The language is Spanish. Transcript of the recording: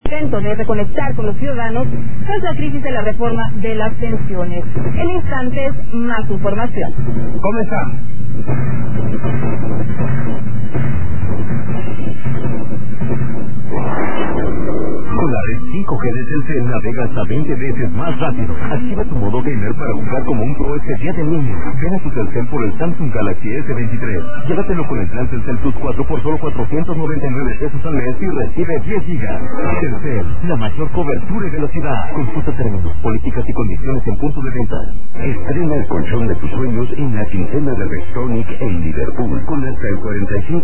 Intento de reconectar con los ciudadanos tras la crisis de la reforma de las pensiones. En instantes, más información. Comenzamos. Con la red 5G de Telcel navega hasta 20 veces más rápido. Activa tu modo gamer para jugar como un pro este día de niño. Ven a tu Telcel por el Samsung Galaxy S23. Llévatelo con el plan Telcel Plus 4 por solo 499 pesos al mes y recibe 10 gigas. Telcel, la mayor cobertura y velocidad. Consulta términos, políticas y condiciones en punto de venta. Estrena el colchón de tus sueños en la quincena de Rextronic en Liverpool con hasta el 45%